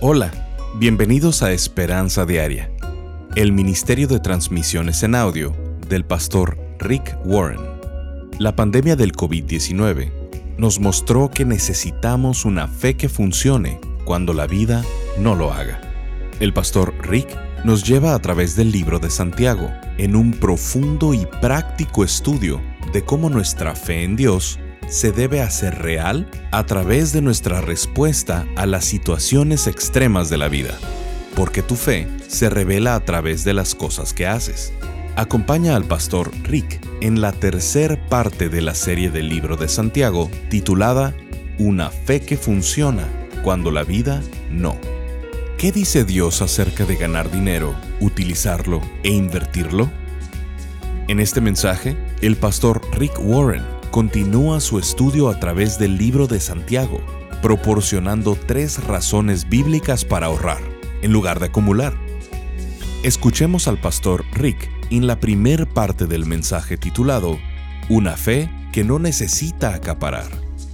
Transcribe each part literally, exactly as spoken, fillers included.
Hola, bienvenidos a Esperanza Diaria, el ministerio de transmisiones en audio del pastor Rick Warren. La pandemia del covid diecinueve nos mostró que necesitamos una fe que funcione cuando la vida no lo haga. El pastor Rick nos lleva a través del libro de Santiago en un profundo y práctico estudio de cómo nuestra fe en Dios se debe hacer real a través de nuestra respuesta a las situaciones extremas de la vida, porque tu fe se revela a través de las cosas que haces. Acompaña al pastor Rick en la tercera parte de la serie del libro de Santiago titulada Una fe que funciona cuando la vida no. ¿Qué dice Dios acerca de ganar dinero, utilizarlo e invertirlo? En este mensaje, el pastor Rick Warren continúa su estudio a través del libro de Santiago, proporcionando tres razones bíblicas para ahorrar, en lugar de acumular. Escuchemos al pastor Rick en la primer parte del mensaje titulado Una fe que no necesita acaparar.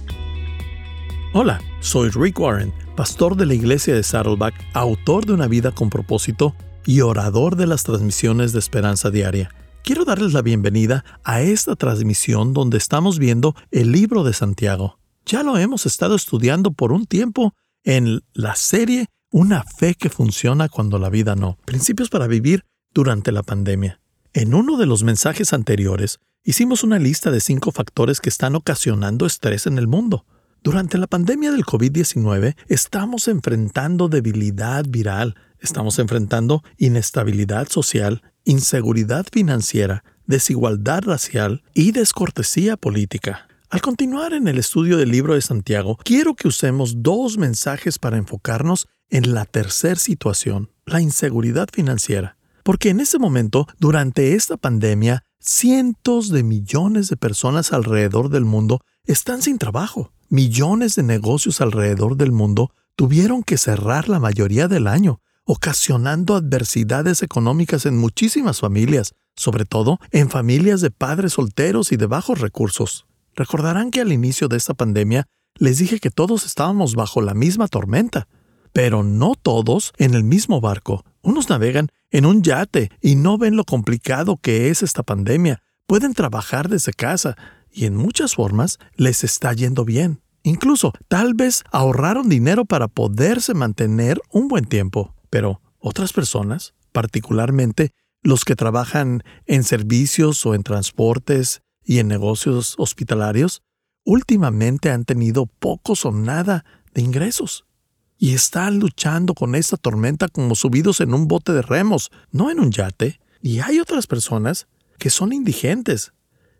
Hola, soy Rick Warren, pastor de la iglesia de Saddleback, autor de Una vida con propósito y orador de las transmisiones de Esperanza Diaria. Quiero darles la bienvenida a esta transmisión donde estamos viendo el libro de Santiago. Ya lo hemos estado estudiando por un tiempo en la serie Una fe que funciona cuando la vida no. Principios para vivir durante la pandemia. En uno de los mensajes anteriores, hicimos una lista de cinco factores que están ocasionando estrés en el mundo. Durante la pandemia del covid diecinueve, estamos enfrentando debilidad viral, estamos enfrentando inestabilidad social, inseguridad financiera, desigualdad racial y descortesía política. Al continuar en el estudio del libro de Santiago, quiero que usemos dos mensajes para enfocarnos en la tercera situación, la inseguridad financiera. Porque en ese momento, durante esta pandemia, cientos de millones de personas alrededor del mundo están sin trabajo. Millones de negocios alrededor del mundo tuvieron que cerrar la mayoría del año, ocasionando adversidades económicas en muchísimas familias, sobre todo en familias de padres solteros y de bajos recursos. Recordarán que al inicio de esta pandemia les dije que todos estábamos bajo la misma tormenta, pero no todos en el mismo barco. Unos navegan en un yate y no ven lo complicado que es esta pandemia. Pueden trabajar desde casa y en muchas formas les está yendo bien. Incluso, tal vez ahorraron dinero para poderse mantener un buen tiempo. Pero otras personas, particularmente los que trabajan en servicios o en transportes y en negocios hospitalarios, últimamente han tenido pocos o nada de ingresos. Y están luchando con esta tormenta como subidos en un bote de remos, no en un yate. Y hay otras personas que son indigentes.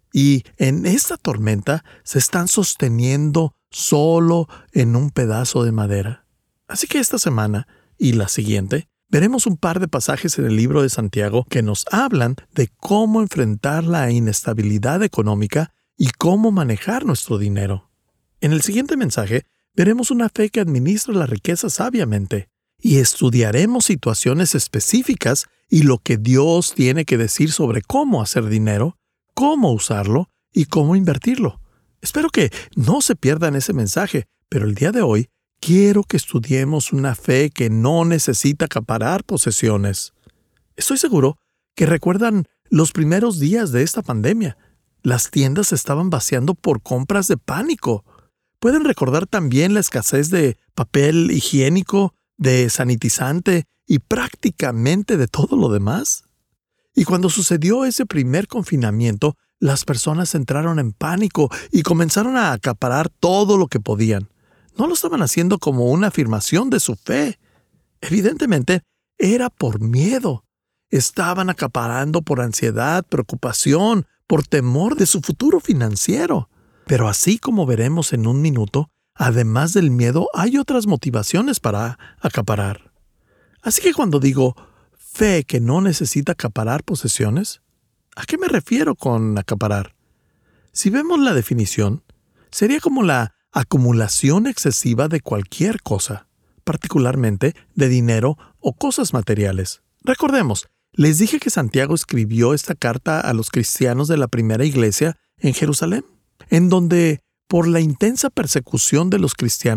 Y en esta tormenta se están sosteniendo solo en un pedazo de madera. Así que esta semana y la siguiente, veremos un par de pasajes en el libro de Santiago que nos hablan de cómo enfrentar la inestabilidad económica y cómo manejar nuestro dinero. En el siguiente mensaje, veremos una fe que administra la riqueza sabiamente y estudiaremos situaciones específicas y lo que Dios tiene que decir sobre cómo hacer dinero, cómo usarlo y cómo invertirlo. Espero que no se pierdan ese mensaje, pero el día de hoy quiero que estudiemos una fe que no necesita acaparar posesiones. Estoy seguro que recuerdan los primeros días de esta pandemia. Las tiendas se estaban vaciando por compras de pánico. Pueden recordar también la escasez de papel higiénico, de sanitizante y prácticamente de todo lo demás. Y cuando sucedió ese primer confinamiento, las personas entraron en pánico y comenzaron a acaparar todo lo que podían. No lo estaban haciendo como una afirmación de su fe. Evidentemente, era por miedo. Estaban acaparando por ansiedad, preocupación, por temor de su futuro financiero. Pero así como veremos en un minuto, además del miedo, hay otras motivaciones para acaparar. Así que cuando digo fe que no necesita acaparar posesiones, ¿a qué me refiero con acaparar? Si vemos la definición, sería como la acumulación excesiva de cualquier cosa, particularmente de dinero o cosas materiales. Recordemos, les dije que Santiago escribió esta carta a los cristianos de la primera iglesia en Jerusalén, en donde, por la intensa persecución de los cristianos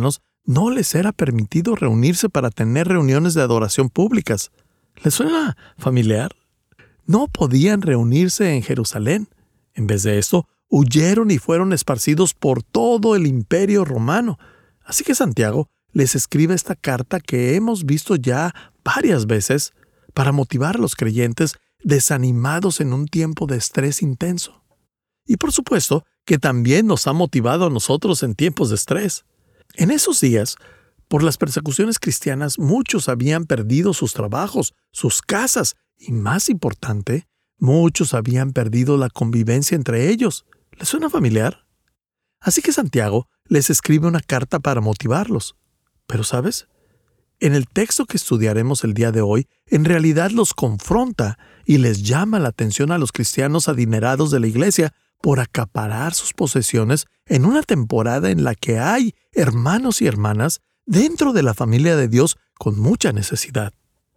no les era permitido reunirse para tener reuniones de adoración públicas. ¿Les suena familiar? No podían reunirse en Jerusalén. En vez de esto, huyeron y fueron esparcidos por todo el imperio romano. Así que Santiago les escribe esta carta que hemos visto ya varias veces para motivar a los creyentes desanimados en un tiempo de estrés intenso. Y por supuesto que también nos ha motivado a nosotros en tiempos de estrés. En esos días, por las persecuciones cristianas, muchos habían perdido sus trabajos, sus casas y, más importante, muchos habían perdido la convivencia entre ellos. ¿Les suena familiar? Así que Santiago les escribe una carta para motivarlos. Pero, ¿sabes? En el texto que estudiaremos el día de hoy, en realidad los confronta y les llama la atención a los cristianos adinerados de la iglesia por acaparar sus posesiones en una temporada en la que hay hermanos y hermanas dentro de la familia de Dios con mucha necesidad.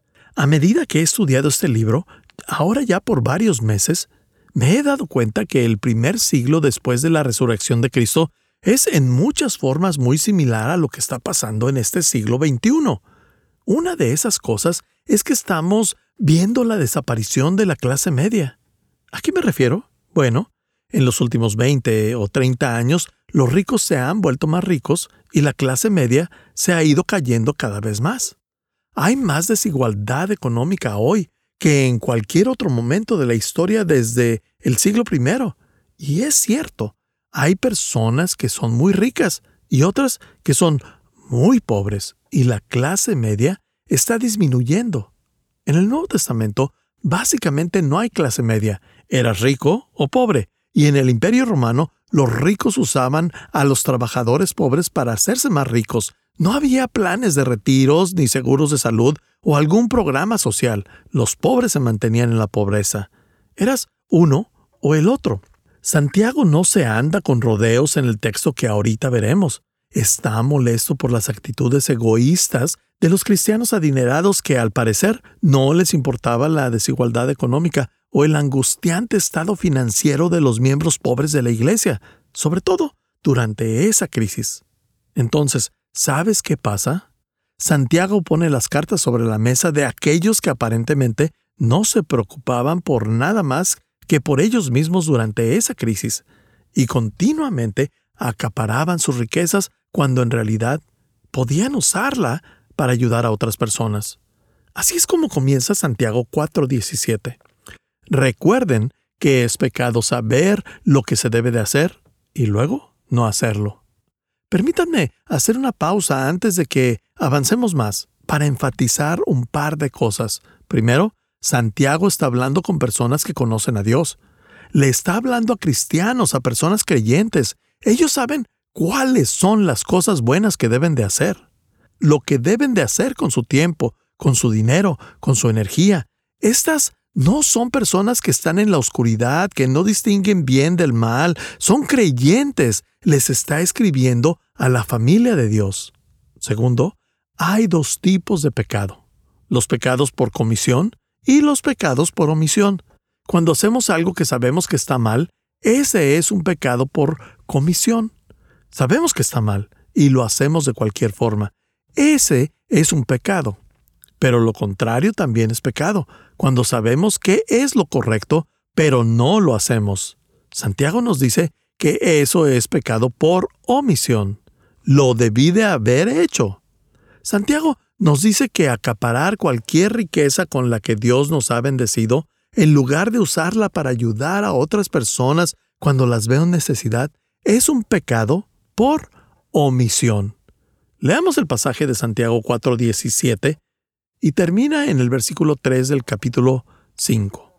A medida que he estudiado este libro, ahora ya por varios meses, me he dado cuenta que el primer siglo después de la resurrección de Cristo es en muchas formas muy similar a lo que está pasando en este siglo veintiuno. Una de esas cosas es que estamos viendo la desaparición de la clase media. ¿A qué me refiero? Bueno, en los últimos veinte o treinta años, los ricos se han vuelto más ricos y la clase media se ha ido cayendo cada vez más. Hay más desigualdad económica hoy que en cualquier otro momento de la historia desde el siglo primero. Y es cierto, hay personas que son muy ricas y otras que son muy pobres, y la clase media está disminuyendo. En el Nuevo Testamento, básicamente no hay clase media. Eras rico o pobre. Y en el Imperio Romano, los ricos usaban a los trabajadores pobres para hacerse más ricos. No había planes de retiros, ni seguros de salud o algún programa social. Los pobres se mantenían en la pobreza. Eras uno o el otro. Santiago no se anda con rodeos en el texto que ahorita veremos. Está molesto por las actitudes egoístas de los cristianos adinerados que, al parecer, no les importaba la desigualdad económica o el angustiante estado financiero de los miembros pobres de la iglesia, sobre todo durante esa crisis. Entonces, ¿sabes qué pasa? Santiago pone las cartas sobre la mesa de aquellos que aparentemente no se preocupaban por nada más que por ellos mismos durante esa crisis, y continuamente acaparaban sus riquezas cuando en realidad podían usarla para ayudar a otras personas. Así es como comienza Santiago cuatro diecisiete. Recuerden que es pecado saber lo que se debe de hacer y luego no hacerlo. Permítanme hacer una pausa antes de que avancemos más para enfatizar un par de cosas. Primero, Santiago está hablando con personas que conocen a Dios. Le está hablando a cristianos, a personas creyentes. Ellos saben cuáles son las cosas buenas que deben de hacer. Lo que deben de hacer con su tiempo, con su dinero, con su energía. Estas no son personas que están en la oscuridad, que no distinguen bien del mal. Son creyentes. Les está escribiendo a la familia de Dios. Segundo, hay dos tipos de pecado. Los pecados por comisión y los pecados por omisión. Cuando hacemos algo que sabemos que está mal, ese es un pecado por comisión. Sabemos que está mal y lo hacemos de cualquier forma. Ese es un pecado. Pero lo contrario también es pecado, cuando sabemos qué es lo correcto, pero no lo hacemos. Santiago nos dice que eso es pecado por omisión. Lo debí de haber hecho. Santiago nos dice que acaparar cualquier riqueza con la que Dios nos ha bendecido, en lugar de usarla para ayudar a otras personas cuando las veo en necesidad, es un pecado por omisión. Leamos el pasaje de Santiago cuatro diecisiete y termina en el versículo tres del capítulo cinco.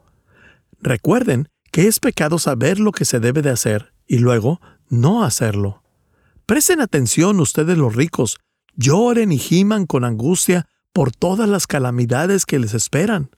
Recuerden que es pecado saber lo que se debe de hacer y luego no hacerlo. Presten atención ustedes los ricos, lloren y giman con angustia por todas las calamidades que les esperan.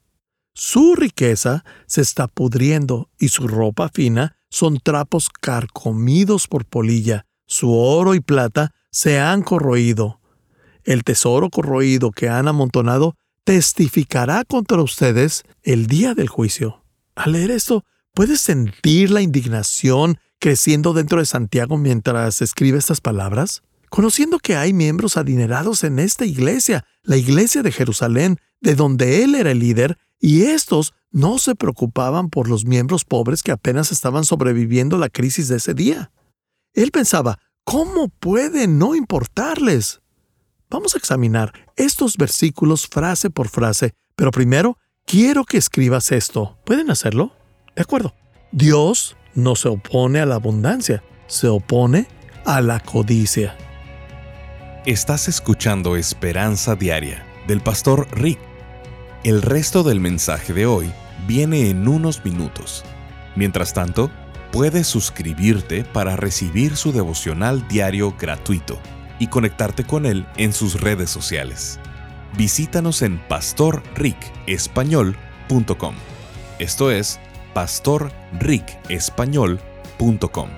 Su riqueza se está pudriendo y su ropa fina son trapos carcomidos por polilla. Su oro y plata se han corroído. El tesoro corroído que han amontonado testificará contra ustedes el día del juicio. Al leer esto, ¿puedes sentir la indignación creciendo dentro de Santiago mientras escribe estas palabras? conociendo que hay miembros adinerados en esta iglesia, la iglesia de Jerusalén, de donde él era el líder, y estos no se preocupaban por los miembros pobres que apenas estaban sobreviviendo la crisis de ese día. Él pensaba, ¿cómo puede no importarles? Vamos a examinar estos versículos frase por frase, pero primero quiero que escribas esto. ¿Pueden hacerlo? De acuerdo. Dios no se opone a la abundancia, se opone a la codicia. Estás escuchando Esperanza Diaria del pastor Rick. El resto del mensaje de hoy viene en unos minutos. Mientras tanto, puedes suscribirte para recibir su devocional diario gratuito y conectarte con él en sus redes sociales. Visítanos en pastor rick español punto com. Esto es pastor rick español punto com.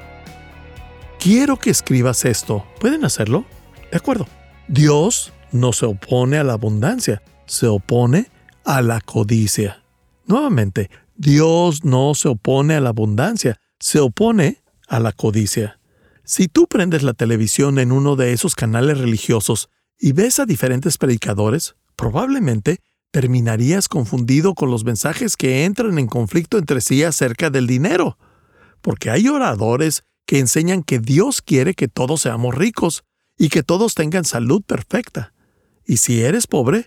Quiero que escribas esto. ¿Pueden hacerlo? De acuerdo. Dios no se opone a la abundancia, se opone a la codicia. Nuevamente, Dios no se opone a la abundancia, se opone a la codicia. Si tú prendes la televisión en uno de esos canales religiosos y ves a diferentes predicadores, probablemente terminarías confundido con los mensajes que entran en conflicto entre sí acerca del dinero. Porque hay oradores que enseñan que Dios quiere que todos seamos ricos y que todos tengan salud perfecta. Y si eres pobre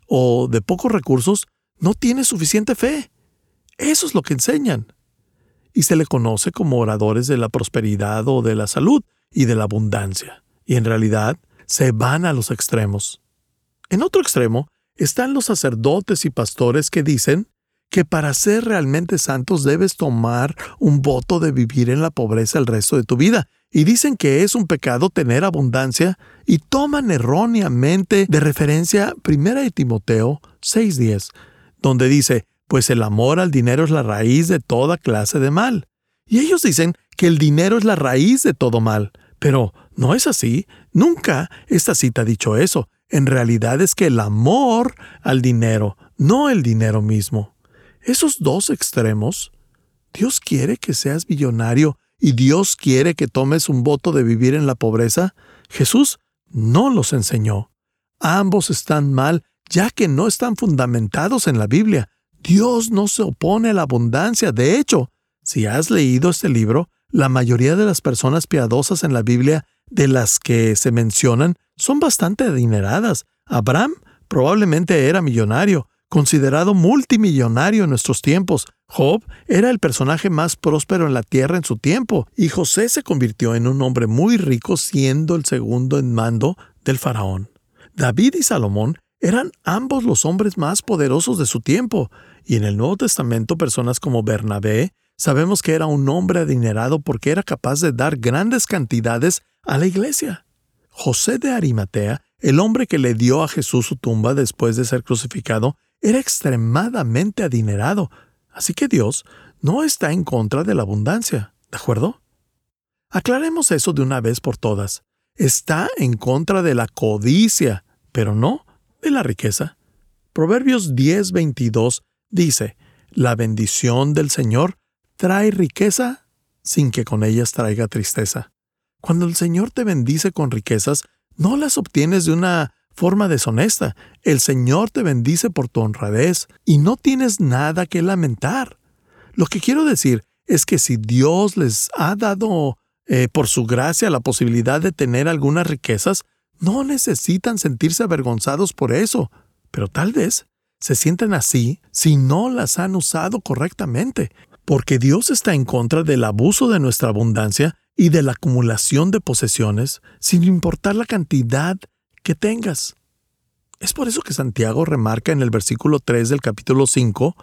o de pocos recursos, no tienes suficiente fe. Eso es lo que enseñan. Y se le conoce como oradores de la prosperidad o de la salud y de la abundancia. Y en realidad se van a los extremos. En otro extremo están los sacerdotes y pastores que dicen que para ser realmente santos debes tomar un voto de vivir en la pobreza el resto de tu vida. Y dicen que es un pecado tener abundancia y toman erróneamente de referencia primera de Timoteo seis diez, donde dice, pues el amor al dinero es la raíz de toda clase de mal. Y ellos dicen que el dinero es la raíz de todo mal. Pero no es así. Nunca esta cita ha dicho eso. En realidad es que el amor al dinero, no el dinero mismo. Esos dos extremos, Dios quiere que seas millonario y Dios quiere que tomes un voto de vivir en la pobreza. Jesús no los enseñó. Ambos están mal, ya que no están fundamentados en la Biblia. Dios no se opone a la abundancia. De hecho, si has leído este libro, la mayoría de las personas piadosas en la Biblia de las que se mencionan son bastante adineradas. Abraham probablemente era millonario, considerado multimillonario en nuestros tiempos. Job era el personaje más próspero en la tierra en su tiempo, y José se convirtió en un hombre muy rico siendo el segundo en mando del faraón. David y Salomón eran ambos los hombres más poderosos de su tiempo, y en el Nuevo Testamento personas como Bernabé sabemos que era un hombre adinerado porque era capaz de dar grandes cantidades a la iglesia. José de Arimatea, el hombre que le dio a Jesús su tumba después de ser crucificado, era extremadamente adinerado. Así que Dios no está en contra de la abundancia, ¿de acuerdo? Aclaremos eso de una vez por todas. Está en contra de la codicia, pero no de la riqueza. Proverbios diez veintidós dice, la bendición del Señor trae riqueza sin que con ellas traiga tristeza. Cuando el Señor te bendice con riquezas, no las obtienes de una forma deshonesta. El Señor te bendice por tu honradez y no tienes nada que lamentar. Lo que quiero decir es que si Dios les ha dado eh, por su gracia la posibilidad de tener algunas riquezas, no necesitan sentirse avergonzados por eso, pero tal vez se sienten así si no las han usado correctamente, porque Dios está en contra del abuso de nuestra abundancia y de la acumulación de posesiones, sin importar la cantidad que tengas. Es por eso que Santiago remarca en el versículo tres del capítulo cinco,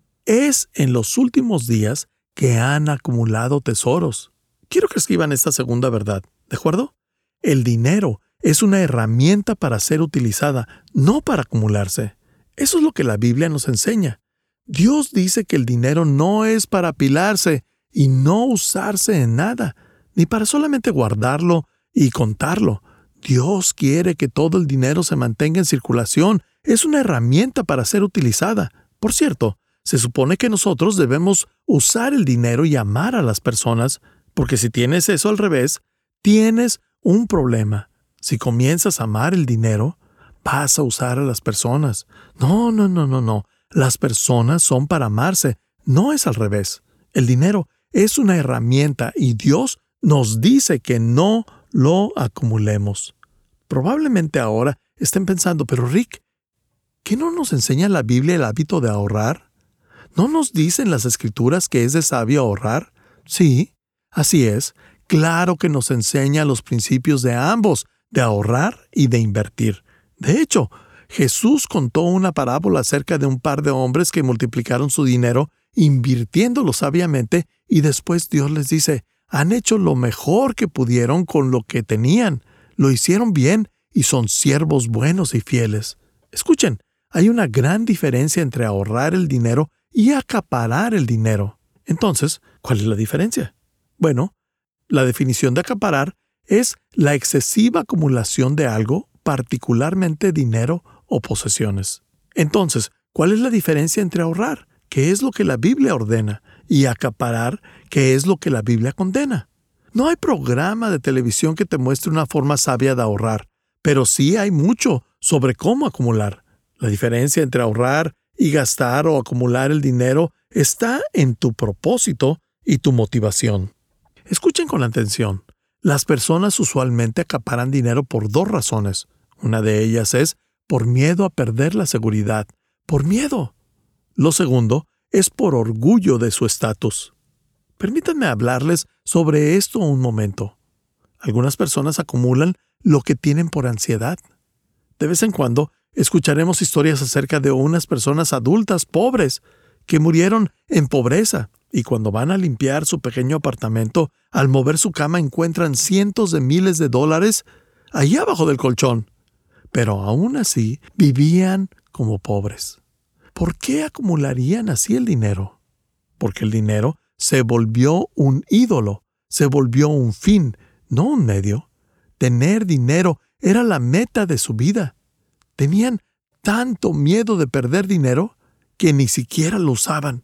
es en los últimos días que han acumulado tesoros. Quiero que escriban esta segunda verdad, ¿de acuerdo? El dinero es una herramienta para ser utilizada, no para acumularse. Eso es lo que la Biblia nos enseña. Dios dice que el dinero no es para apilarse y no usarse en nada, ni para solamente guardarlo y contarlo. Dios quiere que todo el dinero se mantenga en circulación. Es una herramienta para ser utilizada. Por cierto, se supone que nosotros debemos usar el dinero y amar a las personas, porque si tienes eso al revés, tienes un problema. Si comienzas a amar el dinero, vas a usar a las personas. No, no, no, no, no. Las personas son para amarse. No es al revés. El dinero es una herramienta y Dios nos dice que no lo acumulemos. Probablemente ahora estén pensando, pero Rick, ¿qué no nos enseña la Biblia el hábito de ahorrar? ¿No nos dicen las Escrituras que es de sabio ahorrar? Sí, así es. Claro que nos enseña los principios de ambos, de ahorrar y de invertir. De hecho, Jesús contó una parábola acerca de un par de hombres que multiplicaron su dinero invirtiéndolo sabiamente y después Dios les dice, han hecho lo mejor que pudieron con lo que tenían, lo hicieron bien y son siervos buenos y fieles. Escuchen, hay una gran diferencia entre ahorrar el dinero y acaparar el dinero. Entonces, ¿cuál es la diferencia? Bueno, la definición de acaparar es la excesiva acumulación de algo, particularmente dinero o posesiones. Entonces, ¿cuál es la diferencia entre ahorrar, que es lo que la Biblia ordena, y acaparar, que es lo que la Biblia condena? No hay programa de televisión que te muestre una forma sabia de ahorrar, pero sí hay mucho sobre cómo acumular. La diferencia entre ahorrar y gastar o acumular el dinero está en tu propósito y tu motivación. Escuchen con atención. Las personas usualmente acaparan dinero por dos razones. Una de ellas es por miedo a perder la seguridad. Por miedo. Lo segundo es por orgullo de su estatus. Permítanme hablarles sobre esto un momento. Algunas personas acumulan lo que tienen por ansiedad. De vez en cuando escucharemos historias acerca de unas personas adultas pobres que murieron en pobreza y cuando van a limpiar su pequeño apartamento, al mover su cama encuentran cientos de miles de dólares ahí abajo del colchón. Pero aún así vivían como pobres. ¿Por qué acumularían así el dinero? Porque el dinero se volvió un ídolo, se volvió un fin, no un medio. Tener dinero era la meta de su vida. Tenían tanto miedo de perder dinero que ni siquiera lo usaban.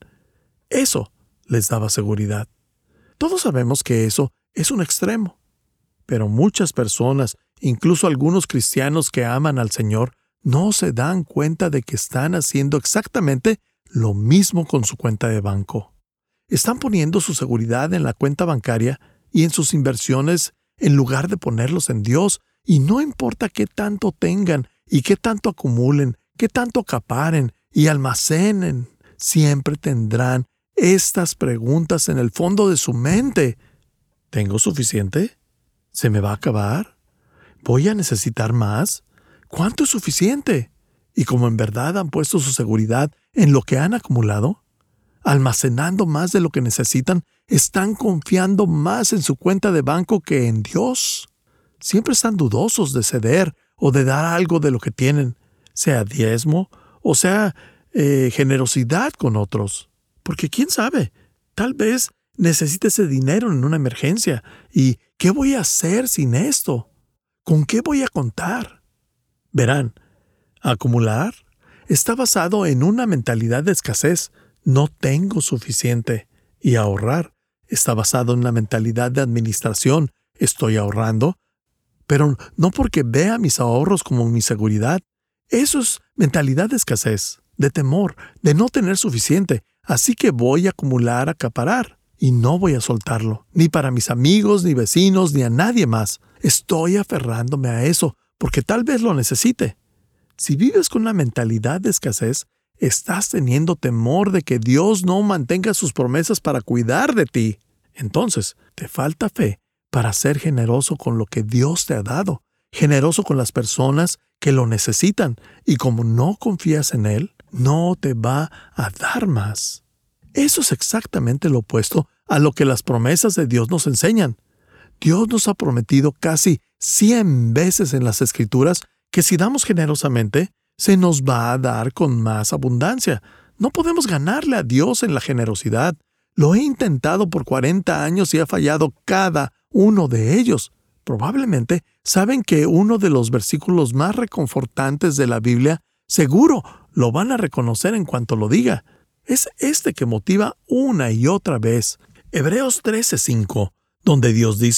Eso les daba seguridad. Todos sabemos que eso es un extremo. Pero muchas personas, incluso algunos cristianos que aman al Señor, no se dan cuenta de que están haciendo exactamente lo mismo con su cuenta de banco. Están poniendo su seguridad en la cuenta bancaria y en sus inversiones en lugar de ponerlos en Dios, y no importa qué tanto tengan y qué tanto acumulen, qué tanto acaparen y almacenen, siempre tendrán estas preguntas en el fondo de su mente. ¿Tengo suficiente? ¿Se me va a acabar? ¿Voy a necesitar más? ¿Cuánto es suficiente? Y como en verdad han puesto su seguridad en lo que han acumulado, almacenando más de lo que necesitan, están confiando más en su cuenta de banco que en Dios. Siempre están dudosos de ceder o de dar algo de lo que tienen, sea diezmo o sea eh, generosidad con otros. Porque quién sabe, tal vez necesite ese dinero en una emergencia. ¿Y qué voy a hacer sin esto? ¿Con qué voy a contar? Verán, acumular está basado en una mentalidad de escasez. No tengo suficiente. Y ahorrar está basado en una mentalidad de administración. Estoy ahorrando, pero no porque vea mis ahorros como mi seguridad. Eso es mentalidad de escasez, de temor, de no tener suficiente. Así que voy a acumular, acaparar, y no voy a soltarlo, ni para mis amigos, ni vecinos, ni a nadie más. Estoy aferrándome a eso, porque tal vez lo necesite. Si vives con una mentalidad de escasez, estás teniendo temor de que Dios no mantenga sus promesas para cuidar de ti. Entonces, te falta fe para ser generoso con lo que Dios te ha dado, generoso con las personas que lo necesitan, y como no confías en Él, no te va a dar más. Eso es exactamente lo opuesto a lo que las promesas de Dios nos enseñan. Dios nos ha prometido casi cien veces en las Escrituras que si damos generosamente, se nos va a dar con más abundancia. No podemos ganarle a Dios en la generosidad. Lo he intentado por cuarenta años y he fallado cada uno de ellos. Probablemente saben que uno de los versículos más reconfortantes de la Biblia, seguro lo van a reconocer en cuanto lo diga. Es este que motiva una y otra vez. Hebreos trece cinco, donde Dios dice,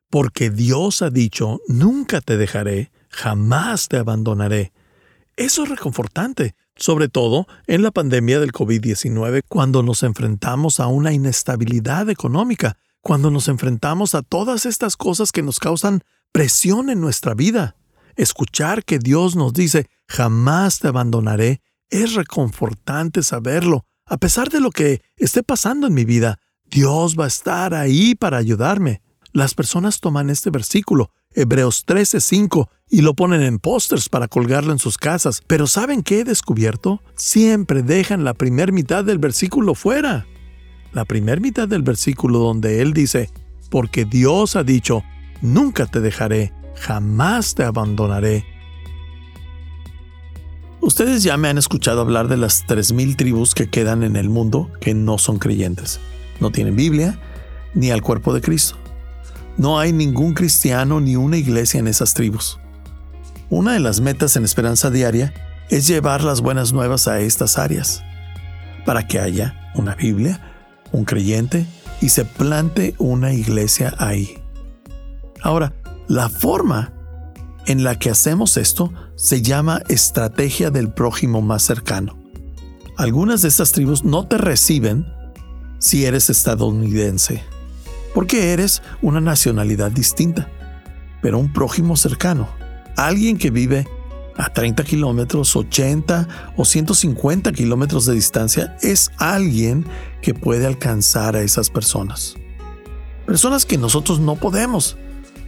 porque Dios ha dicho, nunca te dejaré, jamás te abandonaré. Eso es reconfortante, sobre todo en la pandemia del covid diecinueve, cuando nos enfrentamos a una inestabilidad económica, cuando nos enfrentamos a todas estas cosas que nos causan presión en nuestra vida. Escuchar que Dios nos dice, jamás te abandonaré, es reconfortante saberlo. A pesar de lo que esté pasando en mi vida, Dios va a estar ahí para ayudarme. Las personas toman este versículo, Hebreos trece cinco, y lo ponen en pósters para colgarlo en sus casas. Pero ¿saben qué he descubierto? Siempre dejan la primer mitad del versículo fuera. La primer mitad del versículo donde él dice, porque Dios ha dicho, nunca te dejaré, jamás te abandonaré. Ustedes ya me han escuchado hablar de las tres mil tribus que quedan en el mundo que no son creyentes. No tienen Biblia ni al cuerpo de Cristo. No hay ningún cristiano ni una iglesia en esas tribus. Una de las metas en Esperanza Diaria es llevar las buenas nuevas a estas áreas, para que haya una Biblia, un creyente y se plante una iglesia ahí. Ahora, la forma en la que hacemos esto se llama estrategia del prójimo más cercano. Algunas de estas tribus no te reciben si eres estadounidense, porque eres una nacionalidad distinta, pero un prójimo cercano, alguien que vive a treinta kilómetros, ochenta o ciento cincuenta kilómetros de distancia, es alguien que puede alcanzar a esas personas. Personas que nosotros no podemos.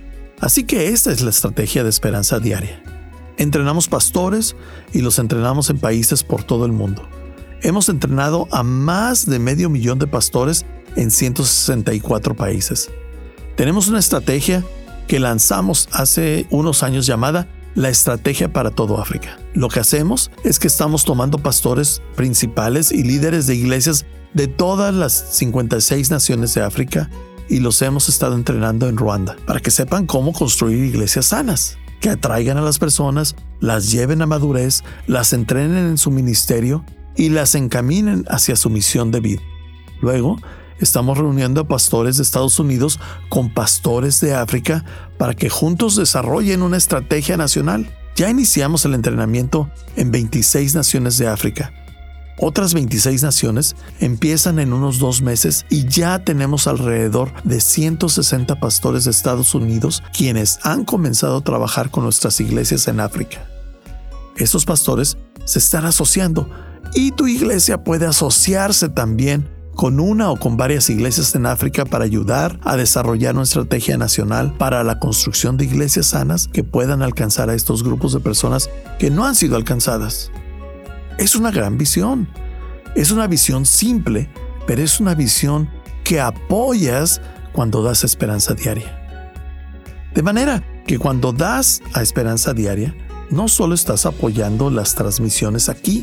Así que esta es la estrategia de Esperanza Diaria. Entrenamos pastores y los entrenamos en países por todo el mundo. Hemos entrenado a más de medio millón de pastores en ciento sesenta y cuatro países. Tenemos una estrategia que lanzamos hace unos años llamada la Estrategia para todo África. Lo que hacemos es que estamos tomando pastores principales y líderes de iglesias de todas las cincuenta y seis naciones de África y los hemos estado entrenando en Ruanda para que sepan cómo construir iglesias sanas, que atraigan a las personas, las lleven a madurez, las entrenen en su ministerio y las encaminen hacia su misión de vida. Luego, estamos reuniendo a pastores de Estados Unidos con pastores de África para que juntos desarrollen una estrategia nacional. Ya iniciamos el entrenamiento en veintiséis naciones de África. Otras veintiséis naciones empiezan en unos dos meses y ya tenemos alrededor de ciento sesenta pastores de Estados Unidos quienes han comenzado a trabajar con nuestras iglesias en África. Estos pastores se están asociando y tu iglesia puede asociarse también con una o con varias iglesias en África para ayudar a desarrollar una estrategia nacional para la construcción de iglesias sanas que puedan alcanzar a estos grupos de personas que no han sido alcanzadas. Es una gran visión. Es una visión simple, pero es una visión que apoyas cuando das Esperanza Diaria. De manera que cuando das a Esperanza Diaria, no solo estás apoyando las transmisiones aquí.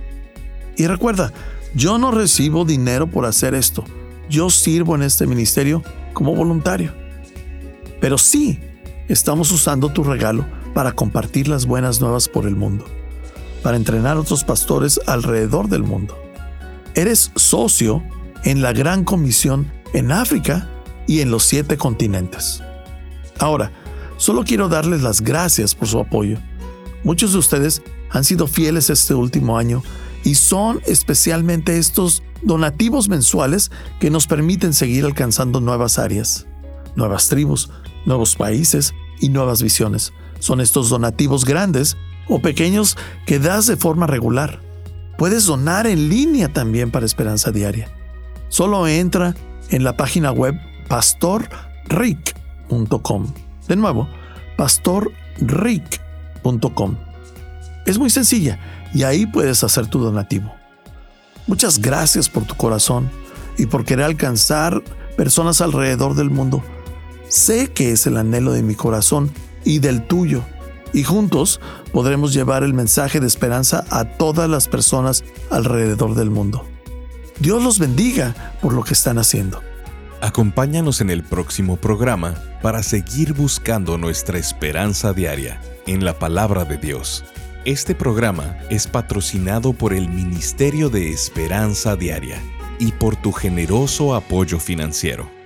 Y recuerda, yo no recibo dinero por hacer esto. Yo sirvo en este ministerio como voluntario. Pero sí, estamos usando tu regalo para compartir las buenas nuevas por el mundo, para entrenar a otros pastores alrededor del mundo. Eres socio en la Gran Comisión en África y en los siete continentes. Ahora, solo quiero darles las gracias por su apoyo. Muchos de ustedes han sido fieles este último año y son especialmente estos donativos mensuales que nos permiten seguir alcanzando nuevas áreas, nuevas tribus, nuevos países y nuevas visiones. Son estos donativos grandes o pequeños que das de forma regular. Puedes donar en línea también para Esperanza Diaria. Solo entra en la página web pastor rick punto com. De nuevo, pastor rick punto com. Es muy sencilla y ahí puedes hacer tu donativo. Muchas gracias por tu corazón y por querer alcanzar personas alrededor del mundo. Sé que es el anhelo de mi corazón y del tuyo, y juntos podremos llevar el mensaje de esperanza a todas las personas alrededor del mundo. Dios los bendiga por lo que están haciendo. Acompáñanos en el próximo programa para seguir buscando nuestra esperanza diaria en la palabra de Dios. Este programa es patrocinado por el Ministerio de Esperanza Diaria y por tu generoso apoyo financiero.